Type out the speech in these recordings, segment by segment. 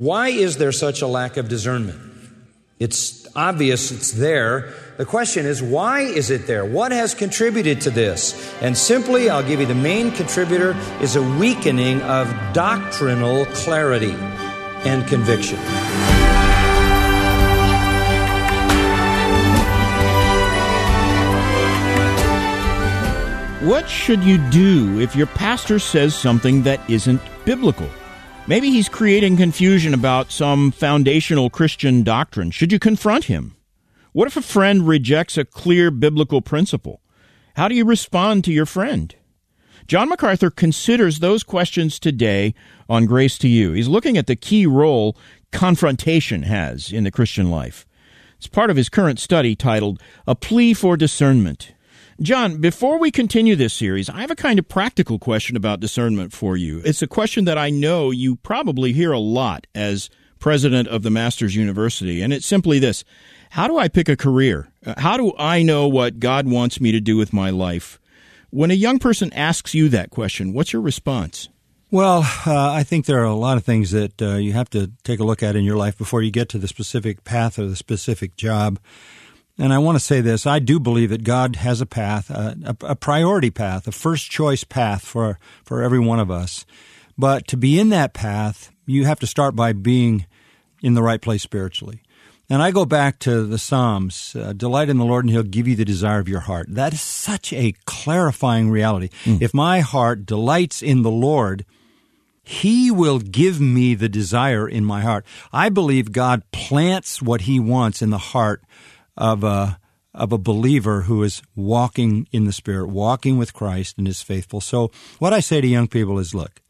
Why is there such a lack of discernment? It's obvious it's there. The question is, why is it there? What has contributed to this? And simply, I'll give you the main contributor is a weakening of doctrinal clarity and conviction. What should you do if your pastor says something that isn't biblical? Maybe he's creating confusion about some foundational Christian doctrine. Should you confront him? What if a friend rejects a clear biblical principle? How do you respond to your friend? John MacArthur considers those questions today on Grace to You. He's looking at the key role confrontation has in the Christian life. It's part of his current study titled A Plea for Discernment. John, before we continue this series, I have a kind of practical question about discernment for you. It's a question that I know you probably hear a lot as president of the Masters University, and it's simply this. How do I pick a career? How do I know what God wants me to do with my life? When a young person asks you that question, what's your response? Well, I think there are a lot of things that you have to take a look at in your life before you get to the specific path or the specific job. And I want to say this, I do believe that God has a path, a priority path, a first choice path for every one of us. But to be in that path, you have to start by being in the right place spiritually. And I go back to the Psalms, delight in the Lord and He'll give you the desire of your heart. That is such a clarifying reality. If my heart delights in the Lord, He will give me the desire in my heart. I believe God plants what He wants in the heart of a believer who is walking in the Spirit, walking with Christ and is faithful. So what I say to young people is, look,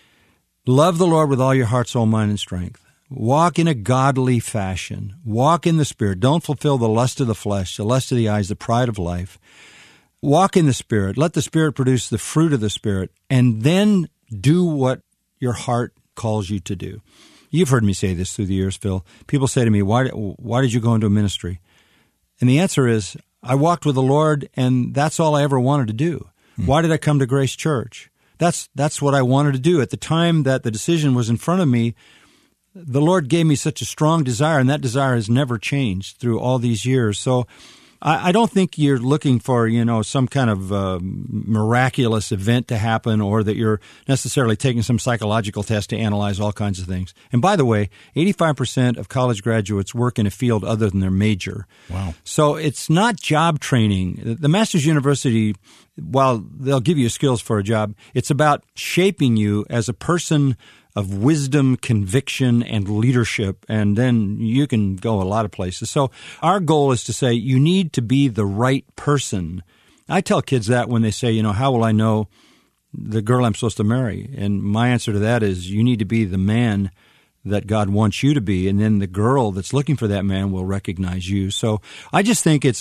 love the Lord with all your heart, soul, mind, and strength. Walk in a godly fashion. Walk in the Spirit. Don't fulfill the lust of the flesh, the lust of the eyes, the pride of life. Walk in the Spirit. Let the Spirit produce the fruit of the Spirit, and then do what your heart calls you to do. You've heard me say this through the years, Phil. People say to me, why did you go into ministry? And the answer is, I walked with the Lord, and that's all I ever wanted to do. Why did I come to Grace Church? That's what I wanted to do. At the time that the decision was in front of me, the Lord gave me such a strong desire, and that desire has never changed through all these years. So I don't think you're looking for, some kind of miraculous event to happen, or that you're necessarily taking some psychological test to analyze all kinds of things. And by the way, 85% of college graduates work in a field other than their major. Wow. So it's not job training. The Masters University, while they'll give you skills for a job, it's about shaping you as a person of wisdom, conviction, and leadership, and then you can go a lot of places. So our goal is to say you need to be the right person. I tell kids that when they say, how will I know the girl I'm supposed to marry? And my answer to that is you need to be the man that God wants you to be, and then the girl that's looking for that man will recognize you. So I just think it's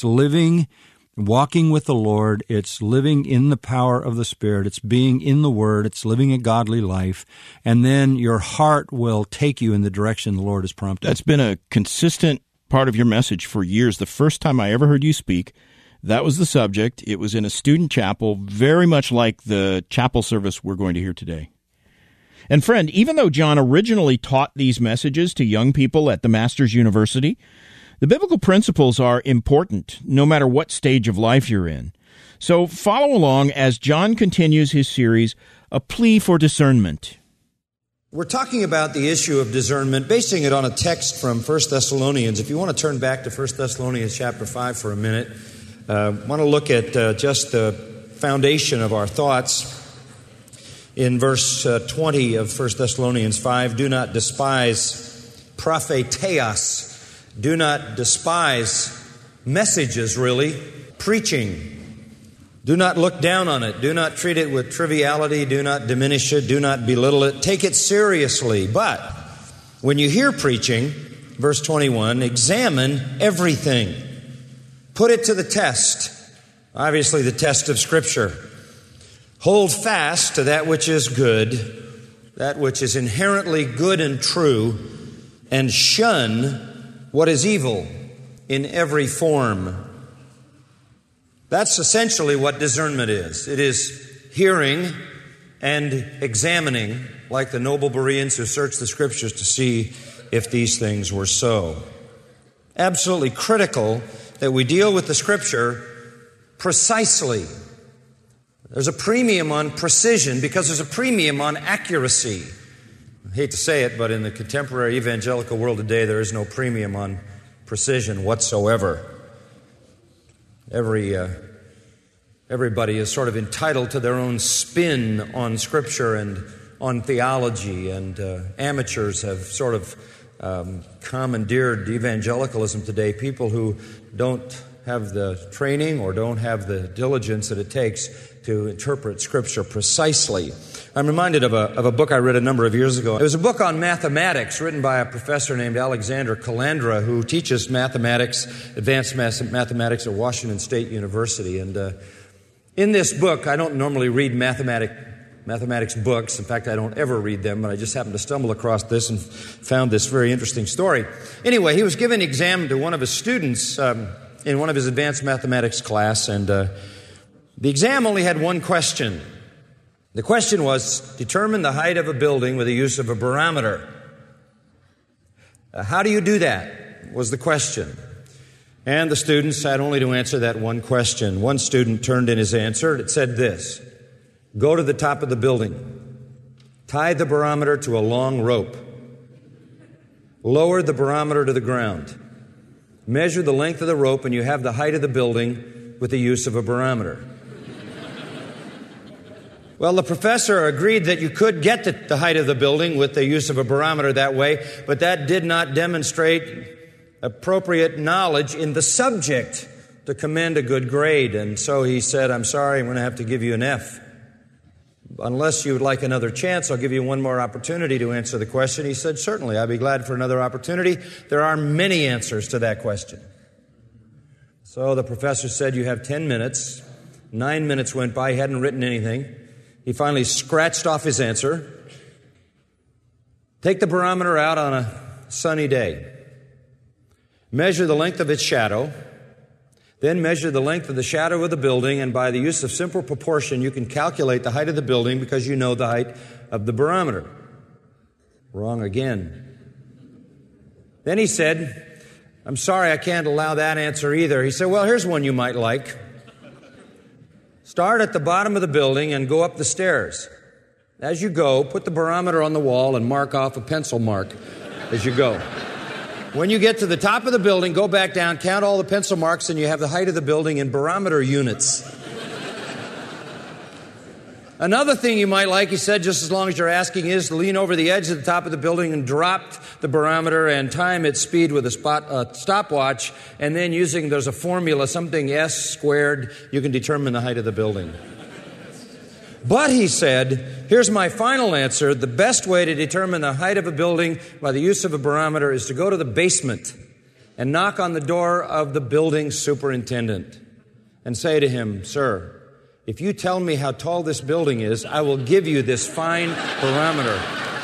walking with the Lord, it's living in the power of the Spirit, it's being in the Word, it's living a godly life, and then your heart will take you in the direction the Lord has prompted. That's been a consistent part of your message for years. The first time I ever heard you speak, that was the subject. It was in a student chapel, very much like the chapel service we're going to hear today. And friend, even though John originally taught these messages to young people at the Masters University, the biblical principles are important no matter what stage of life you're in. So follow along as John continues his series, A Plea for Discernment. We're talking about the issue of discernment, basing it on a text from 1 Thessalonians. If you want to turn back to 1 Thessalonians chapter 5 for a minute, I want to look at just the foundation of our thoughts. In verse 20 of 1 Thessalonians 5, do not despise propheteias. Do not despise messages, really, preaching. Do not look down on it. Do not treat it with triviality. Do not diminish it. Do not belittle it. Take it seriously. But when you hear preaching, verse 21, examine everything. Put it to the test. Obviously, the test of Scripture. Hold fast to that which is good, that which is inherently good and true, and shun what is evil in every form. That's essentially what discernment is. It is hearing and examining, like the noble Bereans who searched the Scriptures to see if these things were so. Absolutely critical that we deal with the Scripture precisely. There's a premium on precision because there's a premium on accuracy. I hate to say it, but in the contemporary evangelical world today, there is no premium on precision whatsoever. Everybody is sort of entitled to their own spin on Scripture and on theology, and amateurs have sort of commandeered evangelicalism today. People who don't have the training or don't have the diligence that it takes to interpret Scripture precisely. I'm reminded of a book I read a number of years ago. It was a book on mathematics written by a professor named Alexander Calandra, who teaches mathematics, advanced mathematics at Washington State University. And in this book, I don't normally read mathematics books. In fact, I don't ever read them, but I just happened to stumble across this and found this very interesting story. Anyway, he was giving an exam to one of his students in one of his advanced mathematics class, and the exam only had one question. The question was, determine the height of a building with the use of a barometer. How do you do that, was the question. And the students had only to answer that one question. One student turned in his answer. It said this: go to the top of the building, tie the barometer to a long rope, lower the barometer to the ground, measure the length of the rope, and you have the height of the building with the use of a barometer. Well, the professor agreed that you could get the height of the building with the use of a barometer that way, but that did not demonstrate appropriate knowledge in the subject to commend a good grade. And so he said, I'm sorry, I'm going to have to give you an F. Unless you would like another chance, I'll give you one more opportunity to answer the question. He said, certainly, I'd be glad for another opportunity. There are many answers to that question. So the professor said, you have 10 minutes. 9 minutes went by. He hadn't written anything. He finally scratched off his answer. Take the barometer out on a sunny day. Measure the length of its shadow. Then measure the length of the shadow of the building, and by the use of simple proportion, you can calculate the height of the building because you know the height of the barometer. Wrong again. Then he said, I'm sorry, I can't allow that answer either. He said, well, here's one you might like. Start at the bottom of the building and go up the stairs. As you go, put the barometer on the wall and mark off a pencil mark as you go. When you get to the top of the building, go back down, count all the pencil marks, and you have the height of the building in barometer units. Another thing you might like, he said, just as long as you're asking, is to lean over the edge of the top of the building and drop the barometer and time its speed with a stopwatch, and then there's a formula, something S squared, you can determine the height of the building. But he said, here's my final answer. The best way to determine the height of a building by the use of a barometer is to go to the basement and knock on the door of the building superintendent and say to him, sir, if you tell me how tall this building is, I will give you this fine barometer.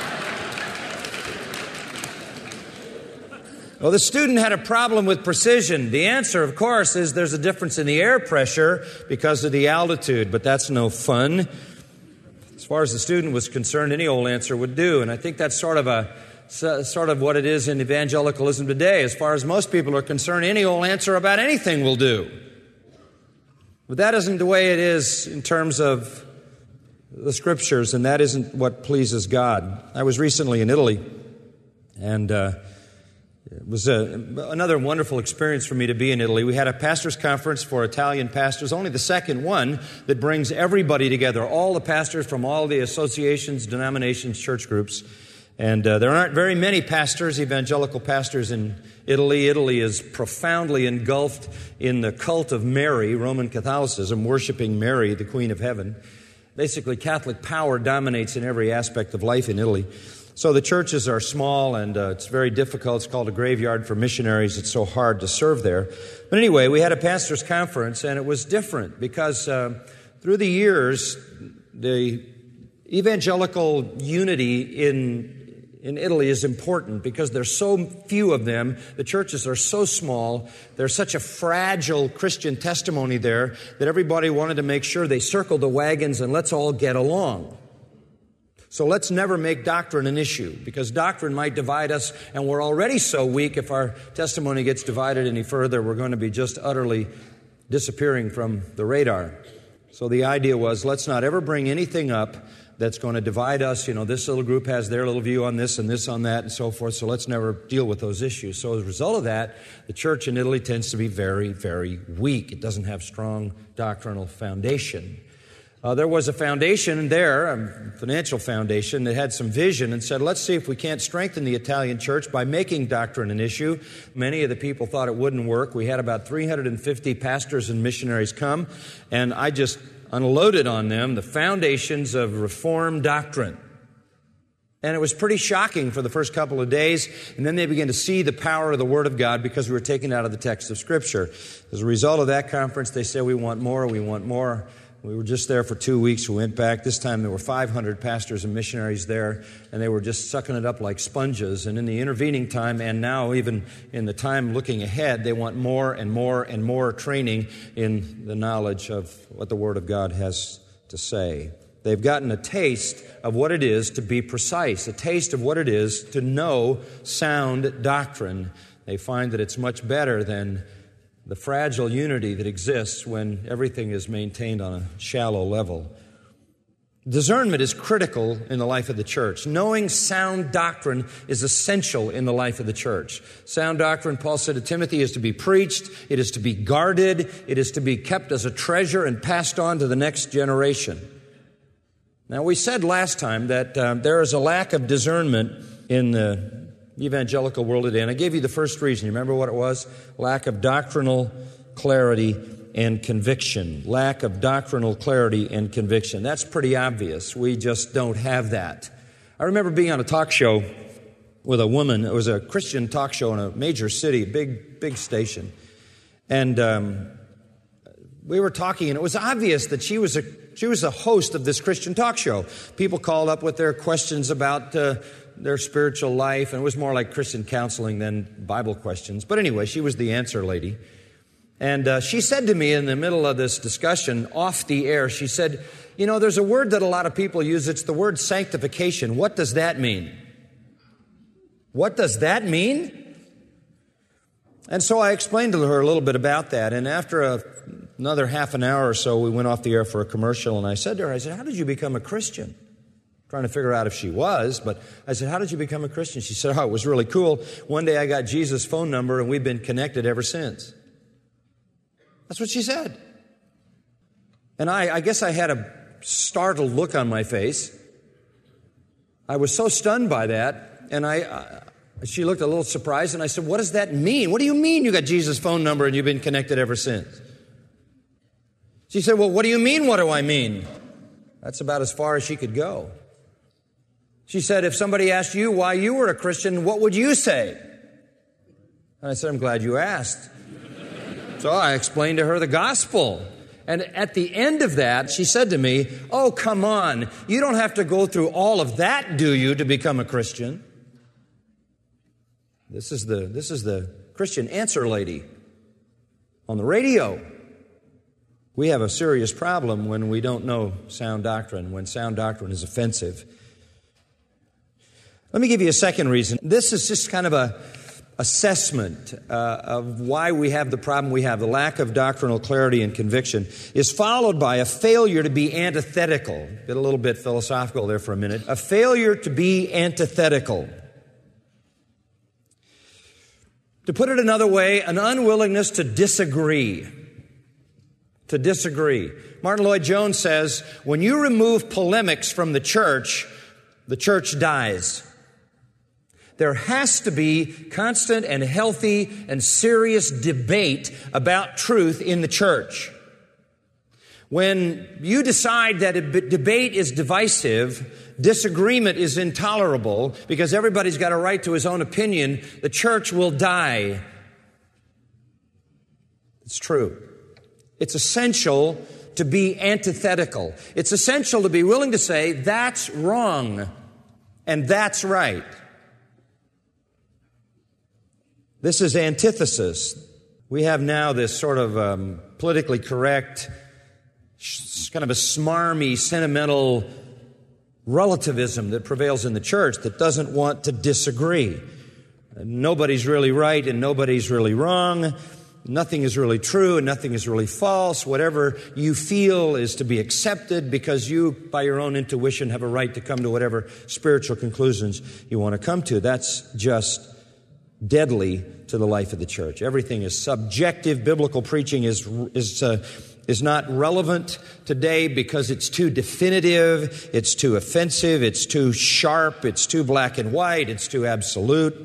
Well, the student had a problem with precision. The answer, of course, is there's a difference in the air pressure because of the altitude, but that's no fun. As far as the student was concerned, any old answer would do, and I think that's sort of what it is in evangelicalism today. As far as most people are concerned, any old answer about anything will do. But that isn't the way it is in terms of the Scriptures, and that isn't what pleases God. I was recently in Italy, and it was another wonderful experience for me to be in Italy. We had a pastors' conference for Italian pastors, only the second one that brings everybody together, all the pastors from all the associations, denominations, church groups. And there aren't very many pastors, evangelical pastors in Italy. Italy is profoundly engulfed in the cult of Mary, Roman Catholicism, worshiping Mary, the Queen of Heaven. Basically, Catholic power dominates in every aspect of life in Italy. So the churches are small, and it's very difficult. It's called a graveyard for missionaries. It's so hard to serve there. But anyway, we had a pastors' conference, and it was different because through the years, the evangelical unity in Italy is important because there's so few of them. The churches are so small. There's such a fragile Christian testimony there that everybody wanted to make sure they circled the wagons and let's all get along. So let's never make doctrine an issue, because doctrine might divide us, and we're already so weak. If our testimony gets divided any further, we're going to be just utterly disappearing from the radar. So the idea was, let's not ever bring anything up that's going to divide us. You know, this little group has their little view on this and this on that and so forth, so let's never deal with those issues. So as a result of that, the church in Italy tends to be very, very weak. It doesn't have strong doctrinal foundation. There was a foundation there, a financial foundation, that had some vision and said, let's see if we can't strengthen the Italian church by making doctrine an issue. Many of the people thought it wouldn't work. We had about 350 pastors and missionaries come, and I just unloaded on them the foundations of Reformed doctrine. And it was pretty shocking for the first couple of days, and then they began to see the power of the Word of God because we were taken out of the text of Scripture. As a result of that conference, they said, we want more, we want more. We were just there for 2 weeks. We went back. This time there were 500 pastors and missionaries there, and they were just sucking it up like sponges. And in the intervening time, and now even in the time looking ahead, they want more and more and more training in the knowledge of what the Word of God has to say. They've gotten a taste of what it is to be precise, a taste of what it is to know sound doctrine. They find that it's much better than the fragile unity that exists when everything is maintained on a shallow level. Discernment is critical in the life of the church. Knowing sound doctrine is essential in the life of the church. Sound doctrine, Paul said to Timothy, is to be preached, it is to be guarded, it is to be kept as a treasure and passed on to the next generation. Now, we said last time that there is a lack of discernment in the evangelical world today, and I gave you the first reason. You remember what it was? Lack of doctrinal clarity and conviction. Lack of doctrinal clarity and conviction. That's pretty obvious. We just don't have that. I remember being on a talk show with a woman. It was a Christian talk show in a major city, big station. And we were talking, and it was obvious that she was a host of this Christian talk show. People called up with their questions about their spiritual life, and it was more like Christian counseling than Bible questions. But anyway, she was the answer lady. And she said to me in the middle of this discussion, off the air, she said, you know, there's a word that a lot of people use. It's the word sanctification. What does that mean? What does that mean? And so I explained to her a little bit about that. And after another half an hour or so, we went off the air for a commercial. And I said to her, how did you become a Christian? Trying to figure out if she was, but I said, how did you become a Christian? She said, it was really cool. One day I got Jesus' phone number, and we've been connected ever since. That's what she said. And I guess I had a startled look on my face. I was so stunned by that, and she looked a little surprised, and I said, what does that mean? What do you mean you got Jesus' phone number and you've been connected ever since? She said, well, what do you mean, what do I mean? That's about as far as she could go. She said, if somebody asked you why you were a Christian, what would you say? And I said, I'm glad you asked. So I explained to her the gospel. And at the end of that, she said to me, oh, come on. You don't have to go through all of that, do you, to become a Christian? This is the Christian answer lady on the radio. We have a serious problem when we don't know sound doctrine, when sound doctrine is offensive. Let me give you a second reason. This is just kind of a assessment of why we have the problem we have. The lack of doctrinal clarity and conviction is followed by a failure to be antithetical. Get a little bit philosophical there for a minute. A failure to be antithetical. To put it another way, an unwillingness to disagree. To disagree. Martin Lloyd-Jones says, when you remove polemics from the church dies. There has to be constant and healthy and serious debate about truth in the church. When you decide that a debate is divisive, disagreement is intolerable, because everybody's got a right to his own opinion, the church will die. It's true. It's essential to be antithetical. It's essential to be willing to say, that's wrong and that's right. This is antithesis. We have now this sort of politically correct, kind of a smarmy, sentimental relativism that prevails in the church that doesn't want to disagree. Nobody's really right and nobody's really wrong. Nothing is really true and nothing is really false. Whatever you feel is to be accepted because you, by your own intuition, have a right to come to whatever spiritual conclusions you want to come to. That's just deadly to the life of the church. Everything is subjective. Biblical preaching is not relevant today because it's too definitive, it's too offensive, it's too sharp, it's too black and white, it's too absolute.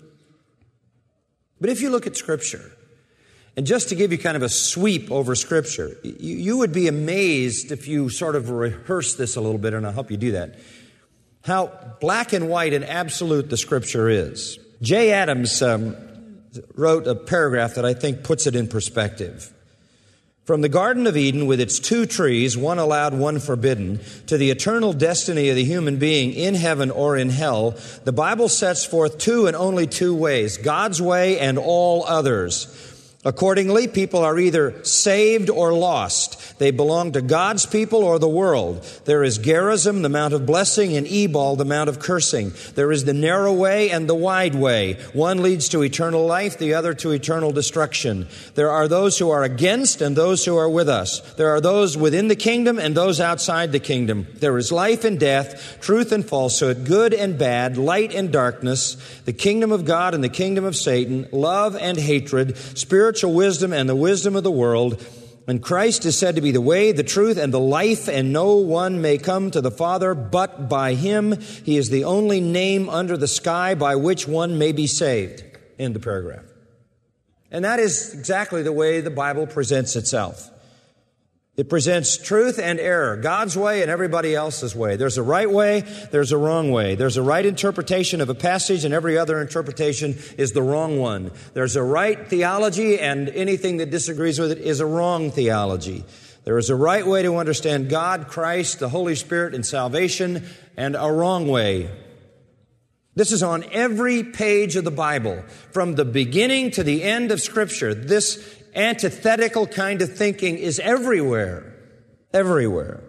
But if you look at Scripture, and just to give you kind of a sweep over Scripture, you would be amazed if you sort of rehearse this a little bit, and I'll help you do that, how black and white and absolute the Scripture is. Jay Adams wrote a paragraph that I think puts it in perspective. From the Garden of Eden with its 2 trees, one allowed, one forbidden, to the eternal destiny of the human being in heaven or in hell, the Bible sets forth 2 and only 2 ways, God's way and all others. Accordingly, people are either saved or lost. They belong to God's people or the world. There is Gerizim, the mount of blessing, and Ebal, the mount of cursing. There is the narrow way and the wide way. One leads to eternal life, the other to eternal destruction. There are those who are against and those who are with us. There are those within the kingdom and those outside the kingdom. There is life and death, truth and falsehood, good and bad, light and darkness, the kingdom of God and the kingdom of Satan, love and hatred, spiritual wisdom and the wisdom of the world. And Christ is said to be the way, the truth, and the life, and no one may come to the Father but by Him. He is the only name under the sky by which one may be saved. End the paragraph. And that is exactly the way the Bible presents itself. It presents truth and error, God's way and everybody else's way. There's a right way, there's a wrong way. There's a right interpretation of a passage and every other interpretation is the wrong one. There's a right theology and anything that disagrees with it is a wrong theology. There is a right way to understand God, Christ, the Holy Spirit, and salvation, and a wrong way. This is on every page of the Bible. From the beginning to the end of Scripture, this antithetical kind of thinking is everywhere. Everywhere.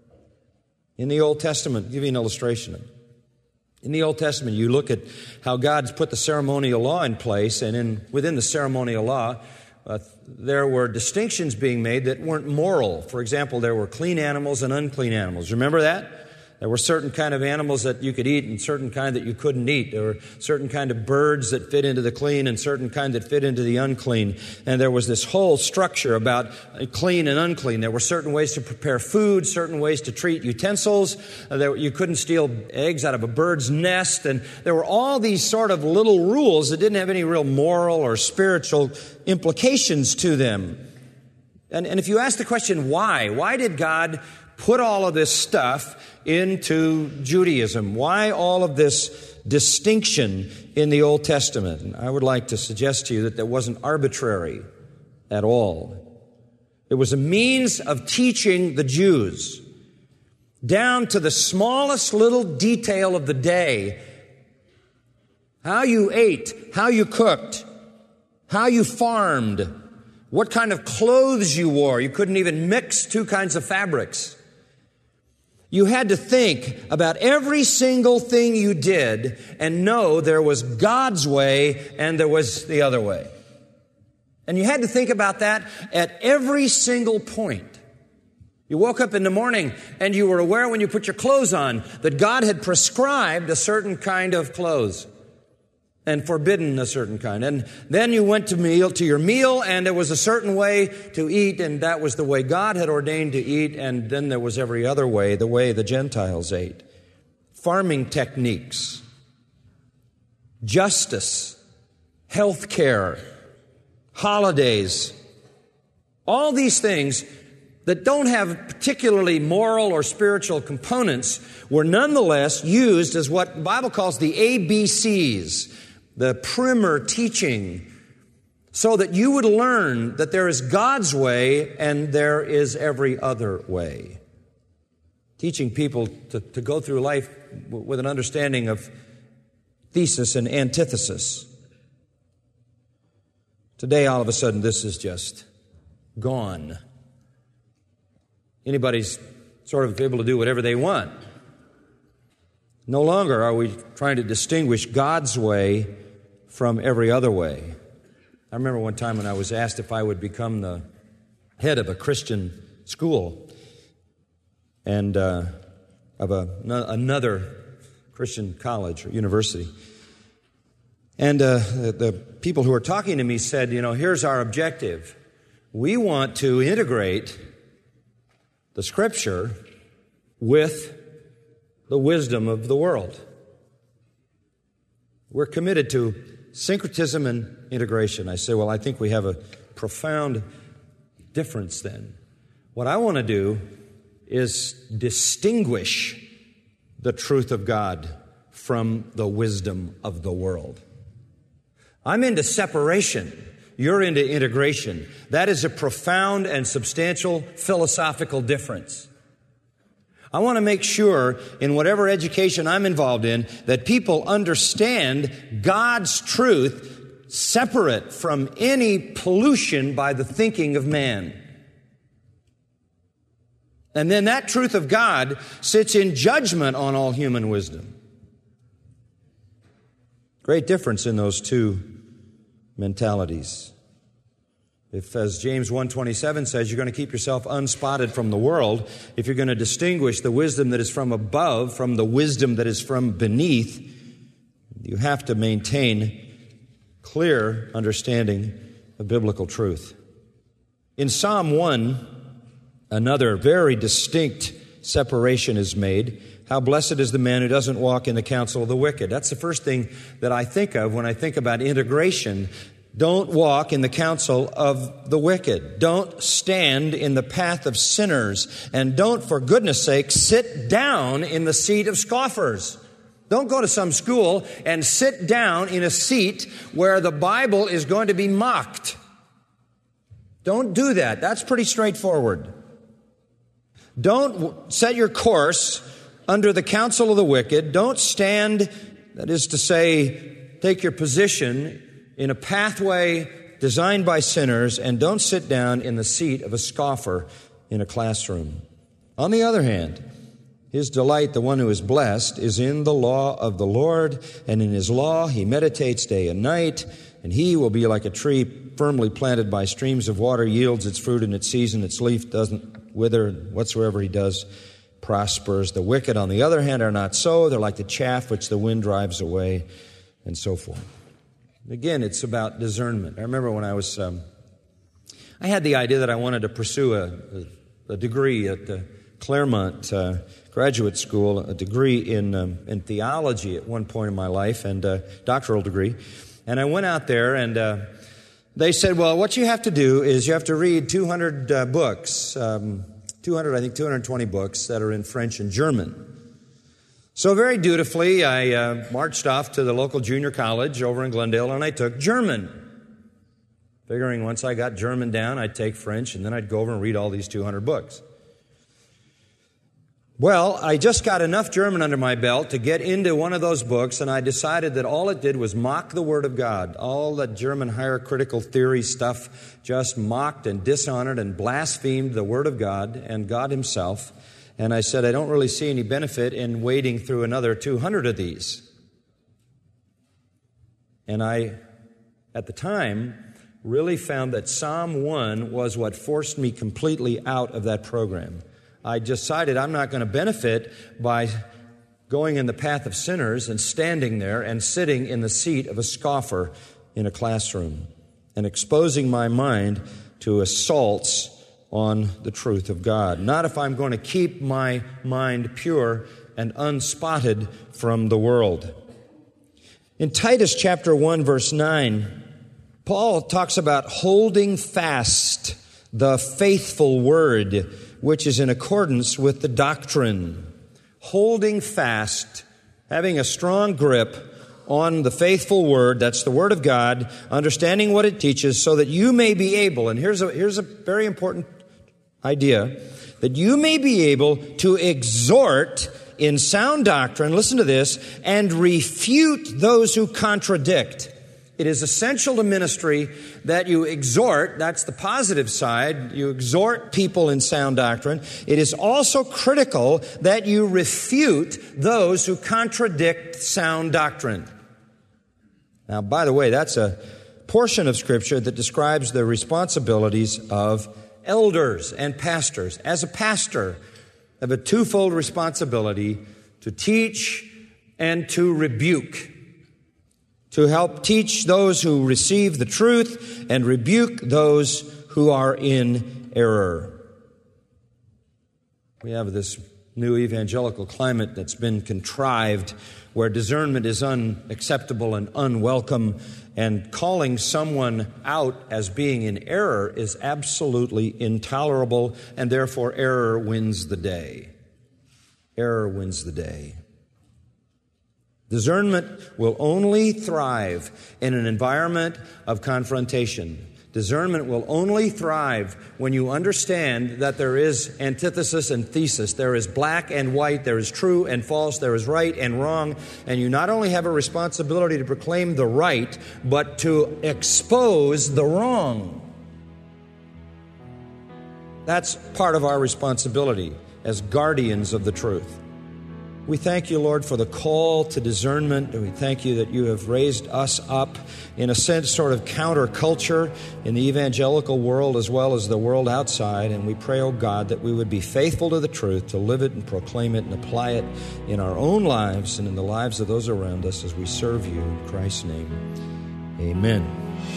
In the Old Testament, I'll give you an illustration. In the Old Testament, you look at how God's put the ceremonial law in place, and within the ceremonial law, there were distinctions being made that weren't moral. For example, there were clean animals and unclean animals. Remember that? There were certain kind of animals that you could eat and certain kind that you couldn't eat. There were certain kind of birds that fit into the clean and certain kind that fit into the unclean. And there was this whole structure about clean and unclean. There were certain ways to prepare food, certain ways to treat utensils. You couldn't steal eggs out of a bird's nest. And there were all these sort of little rules that didn't have any real moral or spiritual implications to them. And if you ask the question, why did God put all of this stuff into Judaism? Why all of this distinction in the Old Testament? And I would like to suggest to you that wasn't arbitrary at all. It was a means of teaching the Jews down to the smallest little detail of the day, how you ate, how you cooked, how you farmed, what kind of clothes you wore. You couldn't even mix 2 kinds of fabrics. You had to think about every single thing you did and know there was God's way and there was the other way. And you had to think about that at every single point. You woke up in the morning and you were aware when you put your clothes on that God had prescribed a certain kind of clothes and forbidden a certain kind. And then you went to your meal and there was a certain way to eat, and that was the way God had ordained to eat, and then there was every other way, the way the Gentiles ate. Farming techniques, justice, health care, holidays, all these things that don't have particularly moral or spiritual components were nonetheless used as what the Bible calls the ABCs, the primer teaching, so that you would learn that there is God's way and there is every other way. Teaching people to go through life with an understanding of thesis and antithesis. Today, all of a sudden, this is just gone. Anybody's sort of able to do whatever they want. No longer are we trying to distinguish God's way from every other way. I remember one time when I was asked if I would become the head of a Christian school and of another Christian college or university. And the people who were talking to me said, here's our objective. We want to integrate the Scripture with the wisdom of the world. We're committed to syncretism and integration. I say, well, I think we have a profound difference then. What I want to do is distinguish the truth of God from the wisdom of the world. I'm into separation. You're into integration. That is a profound and substantial philosophical difference. I want to make sure in whatever education I'm involved in that people understand God's truth separate from any pollution by the thinking of man. And then that truth of God sits in judgment on all human wisdom. Great difference in those two mentalities. If, as James 1:27 says, you're going to keep yourself unspotted from the world, if you're going to distinguish the wisdom that is from above from the wisdom that is from beneath, you have to maintain clear understanding of biblical truth. In Psalm 1, another very distinct separation is made. How blessed is the man who doesn't walk in the counsel of the wicked. That's the first thing that I think of when I think about integration. Don't walk in the counsel of the wicked. Don't stand in the path of sinners. And don't, for goodness sake, sit down in the seat of scoffers. Don't go to some school and sit down in a seat where the Bible is going to be mocked. Don't do that. That's pretty straightforward. Don't set your course under the counsel of the wicked. Don't stand, that is to say, take your position in a pathway designed by sinners, and don't sit down in the seat of a scoffer in a classroom. On the other hand, his delight, the one who is blessed, is in the law of the Lord, and in his law he meditates day and night, and he will be like a tree firmly planted by streams of water, yields its fruit in its season, its leaf doesn't wither, whatsoever he does prospers. The wicked, on the other hand, are not so. They're like the chaff which the wind drives away, and so forth. Again, it's about discernment. I remember when I had the idea that I wanted to pursue a degree at the Claremont Graduate School, a degree in theology at one point in my life, and a doctoral degree. And I went out there, and they said, well, what you have to do is you have to read 200 books, 220 books that are in French and German. So very dutifully, I marched off to the local junior college over in Glendale, and I took German. Figuring once I got German down, I'd take French, and then I'd go over and read all these 200 books. Well, I just got enough German under my belt to get into one of those books, and I decided that all it did was mock the Word of God. All that German hierarchical theory stuff just mocked and dishonored and blasphemed the Word of God and God Himself. And I said, I don't really see any benefit in wading through another 200 of these. And I, at the time, really found that Psalm 1 was what forced me completely out of that program. I decided I'm not going to benefit by going in the path of sinners and standing there and sitting in the seat of a scoffer in a classroom and exposing my mind to assaults on the truth of God. Not if I'm going to keep my mind pure and unspotted from the world. In Titus chapter 1, verse 9, Paul talks about holding fast the faithful word, which is in accordance with the doctrine. Holding fast, having a strong grip on the faithful word, that's the word of God, understanding what it teaches so that you may be able, and here's a very important idea, that you may be able to exhort in sound doctrine, listen to this, and refute those who contradict. It is essential to ministry that you exhort, that's the positive side, you exhort people in sound doctrine. It is also critical that you refute those who contradict sound doctrine. Now, by the way, that's a portion of Scripture that describes the responsibilities of elders and pastors. As a pastor, I have a twofold responsibility: to teach and to rebuke. To help teach those who receive the truth and rebuke those who are in error. We have this new evangelical climate that's been contrived where discernment is unacceptable and unwelcome, and calling someone out as being in error is absolutely intolerable, and therefore error wins the day. Error wins the day. Discernment will only thrive in an environment of confrontation. Discernment will only thrive when you understand that there is antithesis and thesis. There is black and white. There is true and false. There is right and wrong. And you not only have a responsibility to proclaim the right, but to expose the wrong. That's part of our responsibility as guardians of the truth. We thank you, Lord, for the call to discernment. We thank you that you have raised us up in a sense, sort of counterculture in the evangelical world as well as the world outside. And we pray, oh God, that we would be faithful to the truth, to live it and proclaim it and apply it in our own lives and in the lives of those around us as we serve you. In Christ's name, amen.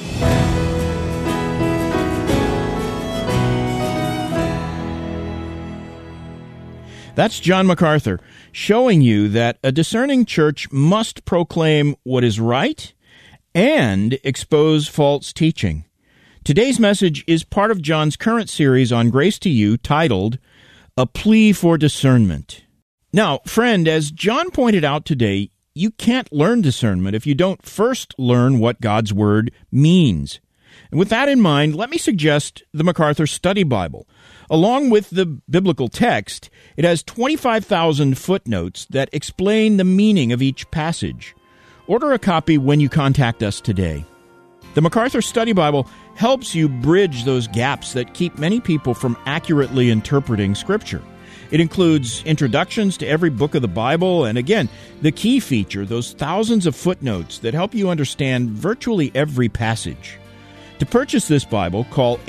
That's John MacArthur, showing you that a discerning church must proclaim what is right and expose false teaching. Today's message is part of John's current series on Grace to You, titled, A Plea for Discernment. Now, friend, as John pointed out today, you can't learn discernment if you don't first learn what God's Word means. And with that in mind, let me suggest the MacArthur Study Bible. Along with the biblical text, it has 25,000 footnotes that explain the meaning of each passage. Order a copy when you contact us today. The MacArthur Study Bible helps you bridge those gaps that keep many people from accurately interpreting Scripture. It includes introductions to every book of the Bible, and again, the key feature, those thousands of footnotes that help you understand virtually every passage. To purchase this Bible, call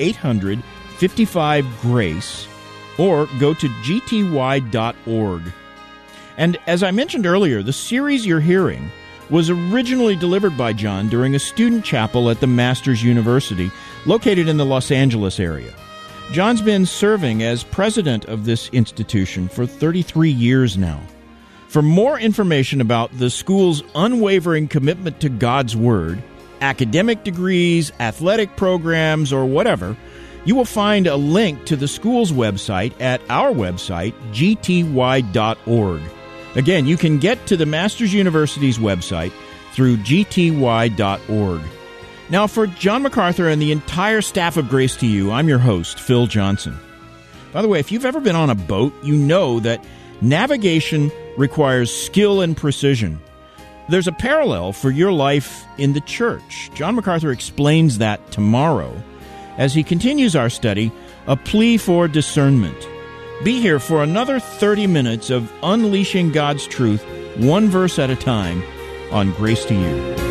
800-55-GRACE or go to gty.org. And as I mentioned earlier, the series you're hearing was originally delivered by John during a student chapel at the Masters University, located in the Los Angeles area. John's been serving as president of this institution for 33 years now. For more information about the school's unwavering commitment to God's Word, academic degrees, athletic programs, or whatever, you will find a link to the school's website at our website, gty.org. Again, you can get to the Masters University's website through gty.org. Now, for John MacArthur and the entire staff of Grace to You, I'm your host, Phil Johnson. By the way, if you've ever been on a boat, you know that navigation requires skill and precision. There's a parallel for your life in the church. John MacArthur explains that tomorrow as he continues our study, A Plea for Discernment. Be here for another 30 minutes of unleashing God's truth, one verse at a time, on Grace to You.